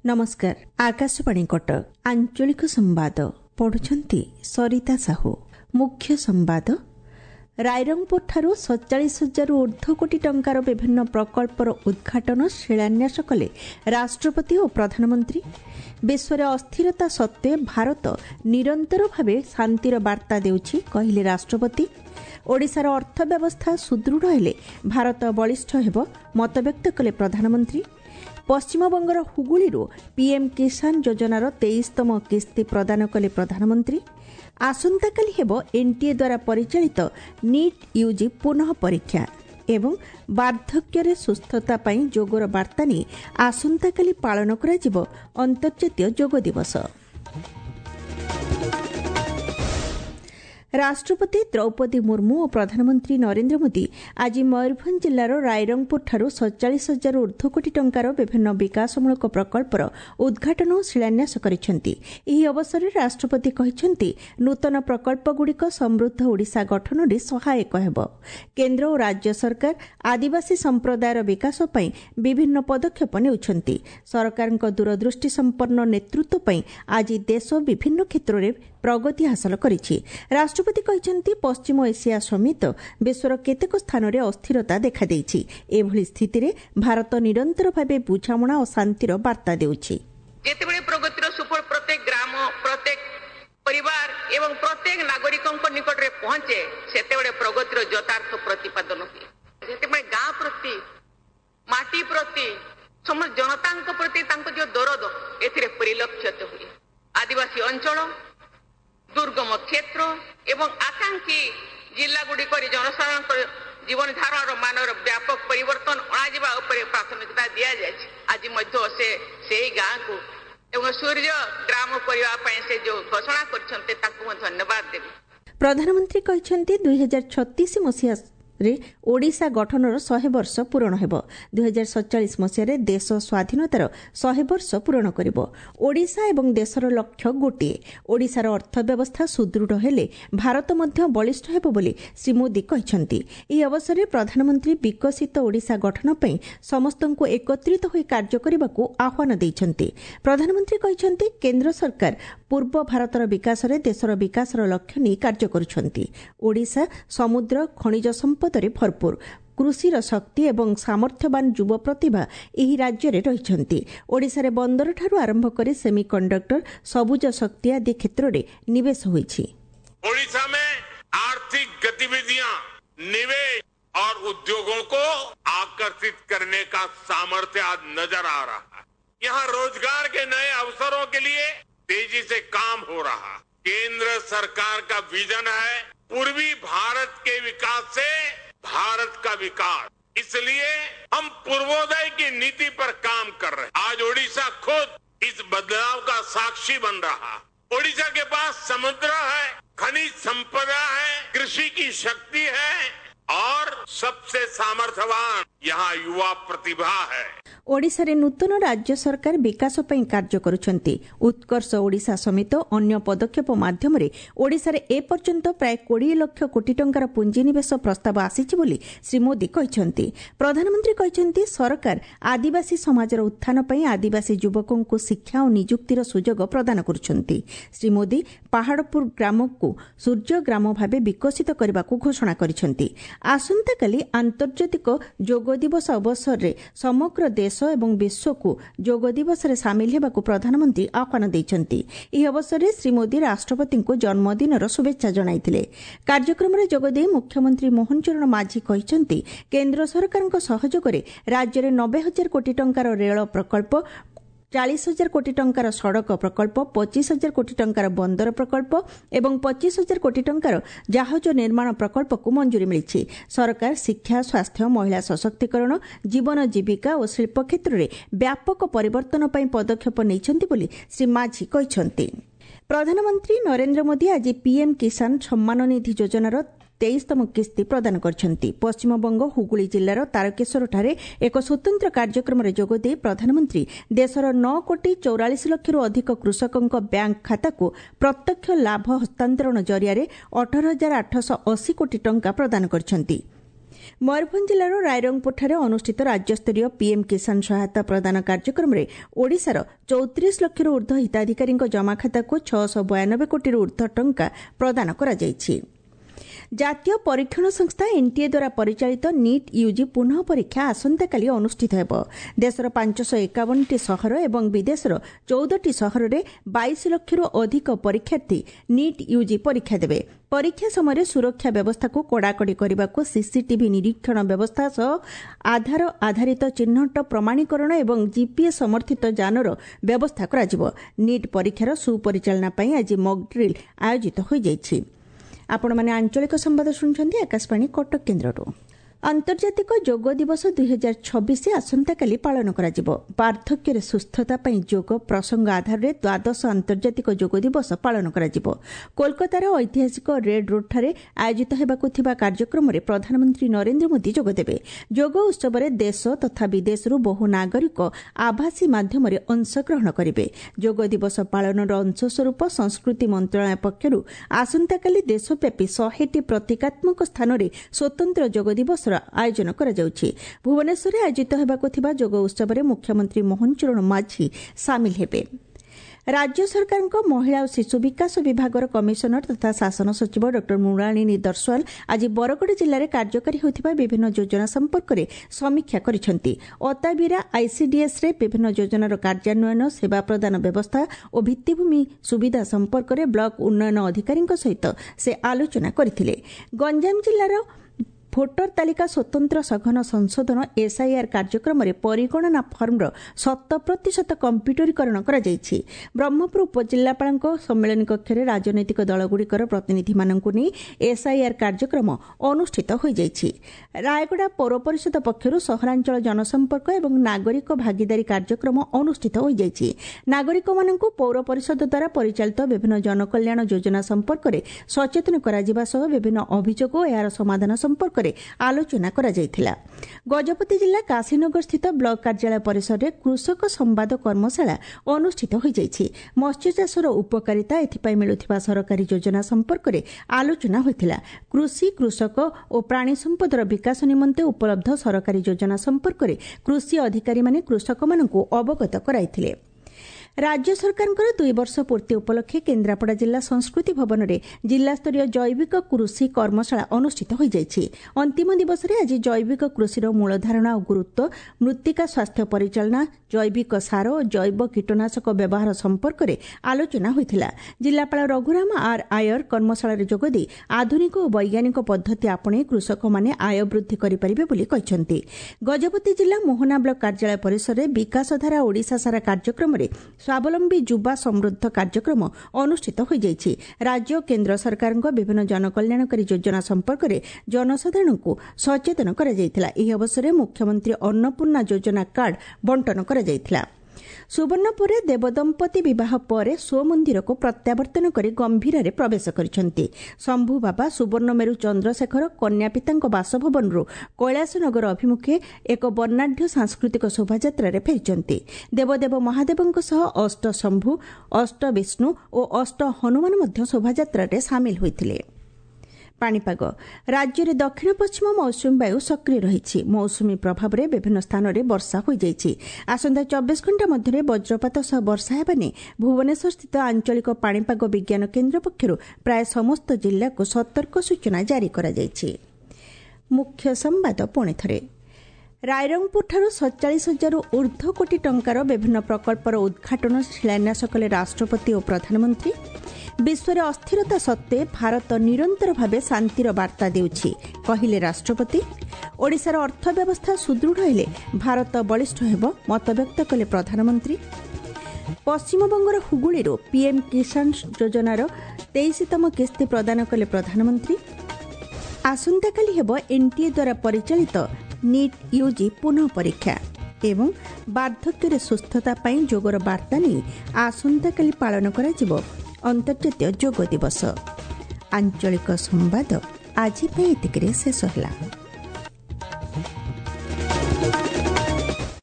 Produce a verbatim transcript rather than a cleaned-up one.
नमस्कार। आकाशवाणी कटक आंचलिक संवाद पढ़ुछंती सरिता साहू। मुख्य संवाद रायरंगपुर ठारू सैंतालीस हजार ऊर्ध्व कोटी टंकार विभिन्न प्रकल्पर उद्घाटन शिलान्यास कले राष्ट्रपति और प्रधानमंत्री। विश्व अस्थिरता सत्वे भारत निरंतर भावे शांतिर वार्ता देउछि कहिले राष्ट्रपति। ओडिशार अर्थव्यवस्था सुदृढ़ हेले भारत बलिष्ठ हेब मतव्यक्त कले प्रधानमंत्री। पश्चिमबंगर हुगुली पीएम किसान योजनार तेईसतम किस्ती प्रदान कले प्रधानमंत्री। आसंताकाली हेब एनटीए द्वारा परिचालित नीट यूजी पुनः परीक्षा एवं वार्धक्य सुस्थता पई जोगर वार्ता नहीं आसंताकाली पालन करा अंतर्जातीय योग दिवस। राष्ट्रपति द्रौपदी मुर्मू और प्रधानमंत्री नरेंद्र मोदी आज मयूरभंज जिलार रायरंगपुर ठारू सैंतालीस हजार ऊर्ध्व कोटी टंकार विभिन्न विकासमूलक प्रकल्पर उद्घाटन और शिलान्यास करिसेंति। एही अवसर में राष्ट्रपति कहिसेंति नूतन प्रकल्पगुड़िक समृद्ध ओडिशा गठन में सहायक हेब। केन्द्र और राज्य सरकार आदिवासी संप्रदायर विकास पई विभिन्न पदक्षेप नेउछंती। सरकारक दूरदृष्टि संपन्न नेतृत्व पई आज देश विभिन्न क्षेत्र में प्रगति हासिल करिछि। राष्ट्रपति कहते पश्चिम एशिया समेत विश्वर केतेक स्थान में अस्थिरता देखा देइछि। एभली स्थिति रे भारत निरंतर भावे बुझामणा और शांतिर वार्ता देउछि। जेतेबेले प्रगतिर सुफल प्रत्येक ग्राम प्रत्येक परिवार एवं प्रत्येक नागरिकक निकट रे पहुंचे सेतेबेले प्रगतिर यथार्थ प्रतिपादन हुए। जेतेबेले गाँ प्रति माटी प्रति समस्त जनतांक प्रति तांको जो दरद एथिरे परिलक्षित हुए। आदिवासी अंचल दुर्गम क्षेत्र एवं आकांक्षी जिला गुड़िक जनसाधारण जीवन धारण मानर व्यापक परिवर्तन अणाजिबा उपरे प्राथमिकता दिया जाए। आज मध्य से सेही गाँ को एवं सूर्य ग्राम करबा पई से जो घोषणा करछन्ते ताकू धन्यवाद देबी। प्रधानमंत्री कहछन्ते दुई हजार छत्तीस मसीहा रे ओडिशा गठनर सौ वर्ष पूरण हेब। दुई हजार सैंतालीस मसीह देश स्वाधीनतार सौ वर्ष पूरण करिब। ओडिशा एवं देशर लक्ष्य गोटिए। ओडिशार अर्थव्यवस्था सुदृढ़ हेले भारत मध्य बलिष्ठ हेब बोली श्री मोदी कहछन्ती। एही अवसर में प्रधानमंत्री विकसित ओडिशा गठन पई समस्तंको एकत्रित होई कार्य करिबाकू आह्वान दैछन्ती। प्रधानमंत्री कहछन्ती केंद्र सरकार पूर्व भारतर विकास रे देशर विकासर लक्ष्य नहीं कार्य करुछन्ती। ओडिशा समुद्र खनिज संपद भरपूर कृषिर शक्ति एवं सामर्थ्यवान युव प्रतिभा एही राज्य रे रहिछन्ती। ओडिशा रे बंदर ठारू आरंभ करे सेमीकंडक्टर सबुज शक्ति आदि क्षेत्र रे निवेश होईछि। ओडिशा में आर्थिक गतिविधियां निवेश और उद्योगों को आकर्षित करने का सामर्थ्य आज नजर आ रहा है। यहाँ रोजगार के नए अवसरों के लिए तेजी से काम हो रहा। केंद्र सरकार का विजन है पूर्वी भारत के विकास से भारत का विकास। इसलिए हम पूर्वोदय की नीति पर काम कर रहे हैं। आज ओडिशा खुद इस बदलाव का साक्षी बन रहा। ओडिशा के पास समुद्र है, खनिज संपदा है, कृषि की शक्ति है और सबसे सामर्थ्यवान यहाँ युवा प्रतिभा है। ओडिशा रे नूतन राज्य सरकार विकास पई कार्य करुछन्ती। उत्कर्ष ओडिशा समेत अन्य पदक्षेप माध्यम रे ओडिशा रे ए पर्यंत प्राय बीस लाख कोटी टंकार पुंजीनिवेश प्रस्ताव आसीछि बोली श्री मोदी कहछन्ती। प्रधानमंत्री कहछन्ती सरकार आदिवासी समाजर उत्थान पई आदिवासी युवकों को शिक्षा और नियुक्तिर सुजोग प्रदान करुछन्ती। श्री मोदी पहाड़पुर ग्राम को सूर्य ग्राम भावे विकसित करबाकू घोषणा करिछन्ती। आसंताकाली आंतर्जातिक योग दिवस अवसर रे समग्र देश एवं विश्व को योग दिवस रे शामिल हेबाकू प्रधानमंत्री आह्वान दैछन्ती। एही अवसर रे श्री मोदी राष्ट्रपति को जन्मदिनर शुभेच्छा जणाइथिले। कार्यक्रम रे जोगदे मुख्यमंत्री मोहन चरण माझी कहिसन्ती केंद्र सरकारक सहयोग रे राज्य रे नब्बे हजार कोटी टंकार रेल प्रकल्प, चालीस हजार कोटी टंकार सड़क प्रकल्प, पच्चीस हजार कोटी टंकार बंदर प्रकल्प एवं पच्चीस हजार कोटी टंकार जहाज निर्माण प्रकल्प को मंजूरी मिली। सरकार शिक्षा, स्वास्थ्य, महिला सशक्तिकरण, जीवन जीविका और शिल्प क्षेत्र में व्यापक परिवर्तन पर पदक्षेप नैछन्ति बोली श्री माझी कहिसन्ति। प्रधानमंत्री नरेंद्र मोदी आज पीएम किसान सम्मान निधि योजनार तेईसतम किस्ती प्रदान करछन्ती। पश्चिमबंग हुगुली जिलार तारकेश्वर ठारे एक स्वतंत्र कार्यक्रम रे जोगदे प्रधानमंत्री देशर नौ कोटी चौरालीस लाख रु अधिक कृषकक बैंक खाता को प्रत्यक्ष लाभ हस्तांतरण जरिया अठारह हजार आठश अशी कोटी टंका प्रदान करछन्ती। ମୟୂରଭଞ୍ଜ ଜିଲ୍ଲାର ରାଇରଙ୍ଗପୁରଠାରେ ଅନୁଷ୍ଠିତ ରାଜ୍ୟସ୍ତରୀୟ ପିଏମ୍ କିଷାନ ସହାୟତା ପ୍ରଦାନ କାର୍ଯ୍ୟକ୍ରମରେ ଓଡ଼ିଶାର ଚଉତିରିଶ ଲକ୍ଷରୁ ଊର୍ଦ୍ଧ୍ୱ ହିତାଧିକାରୀଙ୍କ ଜମାଖାତାକୁ ଛଅଶହ ବୟାନବେ କୋଟିରୁ ଊର୍ଦ୍ଧ୍ୱ ଟଙ୍କା ପ୍ରଦାନ କରାଯାଇଛି। ଜାତୀୟ ପରୀକ୍ଷଣ ସଂସ୍ଥା ଏନ୍ଟିଏ ଦ୍ୱାରା ପରିଚାଳିତ ନିଟ୍ ୟୁଜି ପୁନଃ ପରୀକ୍ଷା ଆସନ୍ତାକାଲି ଅନୁଷ୍ଠିତ ହେବ। ଦେଶର ପାଞ୍ଚଶହ ଏକାବନଟି ସହର ଏବଂ ବିଦେଶର ଚଉଦଟି ସହରରେ ବାଇଶ ଲକ୍ଷରୁ ଅଧିକ ପରୀକ୍ଷାର୍ଥୀ ନିଟ୍ ୟୁଜି ପରୀକ୍ଷା ଦେବେ। ପରୀକ୍ଷା ସମୟରେ ସୁରକ୍ଷା ବ୍ୟବସ୍ଥାକୁ କଡ଼ାକଡ଼ି କରିବାକୁ ସିସିଟିଭି ନିରୀକ୍ଷଣ ବ୍ୟବସ୍ଥା ସହ ଆଧାର ଆଧାରିତ ଚିହ୍ନଟ ପ୍ରମାଣୀକରଣ ଏବଂ ଜିପିଏସ୍ ସମର୍ଥିତ ଯାନର ବ୍ୟବସ୍ଥା କରାଯିବ। ନିଟ୍ ପରୀକ୍ଷାର ସୁପରିଚାଳନା ପାଇଁ ଆଜି ମକ୍ଡ୍ରିଲ୍ ଆୟୋଜିତ ହୋଇଯାଇଛି। ଆପଣମାନେ ଆଞ୍ଚଳିକ ସମ୍ବାଦ ଶୁଣୁଛନ୍ତି ଆକାଶବାଣୀ କଟକ କେନ୍ଦ୍ରରୁ। ଆନ୍ତର୍ଜାତିକ ଯୋଗ ଦିବସ ଦୁଇ ହଜାର ଛବିଶ ଆସନ୍ତାକାଲି ପାଳନ କରାଯିବ। ବାର୍ଦ୍ଧକ୍ୟରେ ସୁସ୍ଥତା ପାଇଁ ଯୋଗ ପ୍ରସଙ୍ଗ ଆଧାରରେ ଦ୍ୱାଦଶ ଆନ୍ତର୍ଜାତିକ ଯୋଗ ଦିବସ ପାଳନ କରାଯିବ। କୋଲକାତାର ଐତିହାସିକ ରେଡ୍ ରୋଡ୍ଠାରେ ଆୟୋଜିତ ହେବାକୁ ଥିବା କାର୍ଯ୍ୟକ୍ରମରେ ପ୍ରଧାନମନ୍ତ୍ରୀ ନରେନ୍ଦ୍ର ମୋଦି ଯୋଗଦେବେ। ଯୋଗ ଉତ୍ସବରେ ଦେଶ ତଥା ବିଦେଶରୁ ବହୁ ନାଗରିକ ଆଭାସୀ ମାଧ୍ୟମରେ ଅଂଶଗ୍ରହଣ କରିବେ। ଯୋଗ ଦିବସ ପାଳନର ଅଂଶସ୍ୱରୂପ ସଂସ୍କୃତି ମନ୍ତ୍ରଣାଳୟ ପକ୍ଷରୁ ଆସନ୍ତାକାଲି ଦେଶବ୍ୟାପୀ ଶହେଟି ପ୍ରତୀକାତ୍ମକ ସ୍ଥାନରେ ସ୍ୱତନ୍ତ୍ର ଯୋଗ ଦିବସ ଆୟୋଜନ କରାଯାଉଛି। ଭୁବନେଶ୍ୱରରେ ଆୟୋଜିତ ହେବାକୁ ଥିବା ଯୋଗ ଉତ୍ସବରେ ମୁଖ୍ୟମନ୍ତ୍ରୀ ମୋହନ ଚରଣ ମାଝୀ ସାମିଲ ହେବେ। ରାଜ୍ୟ ସରକାରଙ୍କ ମହିଳା ଓ ଶିଶୁ ବିକାଶ ବିଭାଗର କମିଶନର ତଥା ଶାସନ ସଚିବ ଡ ମୃଣାଳିନୀ ଦର୍ଶୱାଲ ଆଜି ବରଗଡ଼ ଜିଲ୍ଲାରେ କାର୍ଯ୍ୟକାରୀ ହେଉଥିବା ବିଭିନ୍ନ ଯୋଜନା ସମ୍ପର୍କରେ ସମୀକ୍ଷା କରିଛନ୍ତି। ଅତାବିରା ଆଇସିଡିଏସ୍ରେ ବିଭିନ୍ନ ଯୋଜନାର କାର୍ଯ୍ୟାନ୍ୱୟନ, ସେବା ପ୍ରଦାନ ବ୍ୟବସ୍ଥା ଓ ଭିତ୍ତିଭୂମି ସୁବିଧା ସମ୍ପର୍କରେ ବ୍ଲକ ଉନ୍ନୟନ ଅଧିକାରୀଙ୍କ ସହିତ ସେ ଆଲୋଚନା କରିଥିଲେ। ଗଞ୍ଜାମ ଜିଲ୍ଲାର ଭୋଟର ତାଲିକା ସ୍ୱତନ୍ତ୍ର ସଘନ ସଂଶୋଧନ ଏସ୍ଆଇଆର୍ କାର୍ଯ୍ୟକ୍ରମରେ ପରିଗଣନା ଫର୍ମର ଶତ ପ୍ରତିଶତ କମ୍ପ୍ୟୁଟରୀକରଣ କରାଯାଇଛି। ବ୍ରହ୍ମପୁର ଉପଜିଲ୍ଲାପାଳଙ୍କ ସମ୍ମିଳନୀ କକ୍ଷରେ ରାଜନୈତିକ ଦଳଗୁଡ଼ିକର ପ୍ରତିନିଧିମାନଙ୍କୁ ନେଇ ଏସ୍ଆଇଆର୍ କାର୍ଯ୍ୟକ୍ରମ ଅନୁଷ୍ଠିତ ହୋଇଯାଇଛି। ରାୟଗଡ଼ା ପୌର ପରିଷଦ ପକ୍ଷରୁ ସହରାଞ୍ଚଳ ଜନସମ୍ପର୍କ ଏବଂ ନାଗରିକ ଭାଗିଦାରୀ କାର୍ଯ୍ୟକ୍ରମ ଅନୁଷ୍ଠିତ ହୋଇଯାଇଛି। ନାଗରିକମାନଙ୍କୁ ପୌର ପରିଷଦ ଦ୍ୱାରା ପରିଚାଳିତ ବିଭିନ୍ନ ଜନକଲ୍ୟାଣ ଯୋଜନା ସମ୍ପର୍କରେ ସଚେତନ କରାଯିବା ସହ ବିଭିନ୍ନ ଅଭିଯୋଗ ଓ ଏହାର ସମାଧାନ ସମ୍ପର୍କରେ ଆଲୋଚନା କରାଯାଇଥିଲା। ଗଜପତି ଜିଲ୍ଲା କାଶୀନଗରସ୍ଥିତ ବ୍ଲକ କାର୍ଯ୍ୟାଳୟ ପରିସରରେ କୃଷକ ସମ୍ବାଦ କର୍ମଶାଳା ଅନୁଷ୍ଠିତ ହୋଇଯାଇଛି। ମତ୍ସ୍ୟଚାଷର ଉପକାରିତା, ଏଥିପାଇଁ ମିଳୁଥିବା ସରକାରୀ ଯୋଜନା ସମ୍ପର୍କରେ ଆଲୋଚନା ହୋଇଥିଲା। କୃଷି, କୃଷକ ଓ ପ୍ରାଣୀ ସମ୍ପଦର ବିକାଶ ନିମନ୍ତେ ଉପଲବ୍ଧ ସରକାରୀ ଯୋଜନା ସମ୍ପର୍କରେ କୃଷି ଅଧିକାରୀମାନେ କୃଷକମାନଙ୍କୁ ଅବଗତ କରାଇଥିଲେ। ରାଜ୍ୟ ସରକାରଙ୍କର ଦୁଇ ବର୍ଷ ପୂର୍ତ୍ତି ଉପଲକ୍ଷେ କେନ୍ଦ୍ରାପଡ଼ା ଜିଲ୍ଲା ସଂସ୍କୃତି ଭବନରେ ଜିଲ୍ଲାସ୍ତରୀୟ ଜୈବିକ କୃଷି କର୍ମଶାଳା ଅନୁଷ୍ଠିତ ହୋଇଯାଇଛି। ଅନ୍ତିମ ଦିବସରେ ଆଜି ଜୈବିକ କୃଷିର ମୂଳଧାରଣା ଓ ଗୁରୁତ୍ୱ, ମୃତ୍ତିକା ସ୍ୱାସ୍ଥ୍ୟ ପରିଚାଳନା, ଜୈବିକ ସାର ଓ ଜୈବ କୀଟନାଶକ ବ୍ୟବହାର ସମ୍ପର୍କରେ ଆଲୋଚନା ହୋଇଥିଲା। ଜିଲ୍ଲାପାଳ ରଘୁରାମ ଆର୍ ଆୟର କର୍ମଶାଳାରେ ଯୋଗଦେଇ ଆଧୁନିକ ଓ ବୈଜ୍ଞାନିକ ପଦ୍ଧତି ଆପଣେଇ କୃଷକମାନେ ଆୟ ବୃଦ୍ଧି କରିପାରିବେ ବୋଲି କହିଛନ୍ତି। ଗଜପତି ଜିଲ୍ଲା ମୋହନା ବ୍ଲକ କାର୍ଯ୍ୟାଳୟ ପରିସରରେ ବିକାଶଧାରା ଓଡ଼ିଶା ସାରା କାର୍ଯ୍ୟକ୍ରମରେ ସ୍ୱାବଲମ୍ବୀ ଯୁବା ସମୃଦ୍ଧ କାର୍ଯ୍ୟକ୍ରମ ଅନୁଷ୍ଠିତ ହୋଇଯାଇଛି। ରାଜ୍ୟ ଓ କେନ୍ଦ୍ର ସରକାରଙ୍କ ବିଭିନ୍ନ ଜନକଲ୍ୟାଣକାରୀ ଯୋଜନା ସମ୍ପର୍କରେ ଜନସାଧାରଣଙ୍କୁ ସଚେତନ କରାଯାଇଥିଲା। ଏହି ଅବସରରେ ମୁଖ୍ୟମନ୍ତ୍ରୀ ଅନ୍ନପୂର୍ଣ୍ଣା ଯୋଜନା କାର୍ଡ ବଣ୍ଟନ କରାଯାଇଥିଲା। ସୁବର୍ଣ୍ଣପୁରରେ ଦେବଦମ୍ପତି ବିବାହ ପରେ ସ୍ୱମନ୍ଦିରକୁ ପ୍ରତ୍ୟାବର୍ତ୍ତନ କରି ଗମ୍ଭୀରାରେ ପ୍ରବେଶ କରିଛନ୍ତି। ଶମ୍ଭୁ ବାବା ସୁବର୍ଣ୍ଣମେରୁ ଚନ୍ଦ୍ରଶେଖର କନ୍ୟା ପିତାଙ୍କ ବାସଭବନରୁ କୈଳାସନଗର ଅଭିମୁଖେ ଏକ ବର୍ଣ୍ଣାଢ୍ୟ ସାଂସ୍କୃତିକ ଶୋଭାଯାତ୍ରାରେ ଫେରିଛନ୍ତି। ଦେବଦେବ ମହାଦେବଙ୍କ ସହ ଅଷ୍ଟ ଶମ୍ଭୁ, ଅଷ୍ଟ ବିଷ୍ଣୁ ଓ ଅଷ୍ଟ ହନୁମାନ ମଧ୍ୟ ଶୋଭାଯାତ୍ରାରେ ସାମିଲ ହୋଇଥିଲେ। ପାଣିପାଗ। ରାଜ୍ୟରେ ଦକ୍ଷିଣ ପଶ୍ଚିମ ମୌସୁମୀ ବାୟୁ ସକ୍ରିୟ ରହିଛି। ମୌସୁମୀ ପ୍ରଭାବରେ ବିଭିନ୍ନ ସ୍ଥାନରେ ବର୍ଷା ହୋଇଯାଇଛି। ଆସନ୍ତା ଚବିଶ ଘଣ୍ଟା ମଧ୍ୟରେ ବଜ୍ରପାତ ସହ ବର୍ଷା ହେବା ନେଇ ଭୁବନେଶ୍ୱରସ୍ଥିତ ଆଞ୍ଚଳିକ ପାଣିପାଗ ବିଜ୍ଞାନ କେନ୍ଦ୍ର ପକ୍ଷରୁ ପ୍ରାୟ ସମସ୍ତ ଜିଲ୍ଲାକୁ ସତର୍କ ସୂଚନା ଜାରି କରାଯାଇଛି। ମୁଖ୍ୟ ସମ୍ବାଦ ପୁଣିଥରେ। ରାଇରଙ୍ଗପୁରଠାରୁ ସତଚାଳିଶ ହଜାରରୁ ଊର୍ଦ୍ଧ୍ୱ କୋଟି ଟଙ୍କାର ବିଭିନ୍ନ ପ୍ରକଳ୍ପର ଉଦ୍ଘାଟନ ଶିଳାନ୍ୟାସ କଲେ ରାଷ୍ଟ୍ରପତି ଓ ପ୍ରଧାନମନ୍ତ୍ରୀ। ବିଶ୍ୱରେ ଅସ୍ଥିରତା ସତ୍ତ୍ୱେ ଭାରତ ନିରନ୍ତର ଭାବେ ଶାନ୍ତିର ବାର୍ତ୍ତା ଦେଉଛି, କହିଲେ ରାଷ୍ଟ୍ରପତି। ଓଡ଼ିଶାର ଅର୍ଥବ୍ୟବସ୍ଥା ସୁଦୃଢ଼ ହେଲେ ଭାରତ ବଳିଷ୍ଠ ହେବ, ମତବ୍ୟକ୍ତ କଲେ ପ୍ରଧାନମନ୍ତ୍ରୀ। ପଶ୍ଚିମବଙ୍ଗର ହୁଗୁଳିରୁ ପିଏମ୍ କିଷାନ ଯୋଜନାର ତେଇଶତମ କିସ୍ତି ପ୍ରଦାନ କଲେ ପ୍ରଧାନମନ୍ତ୍ରୀ। ଆସନ୍ତାକାଲି ହେବ ଏନ୍ଟିଏ ଦ୍ୱାରା ପରିଚାଳିତ ନିଟ୍ ୟୁଜି ପୁନଃ ପରୀକ୍ଷା ଏବଂ ବାର୍ଦ୍ଧକ୍ୟରେ ସୁସ୍ଥତା ପାଇଁ ଯୋଗର ବାର୍ତ୍ତା ନେଇ ଆସନ୍ତାକାଲି ପାଳନ କରାଯିବ ଅନ୍ତର୍ଜାତୀୟ ଯୋଗ ଦିବସ। ଆଞ୍ଚଳିକ ସମ୍ବାଦ ଆଜି ପାଇଁ ଏତିକିରେ ଶେଷ ହେଲା।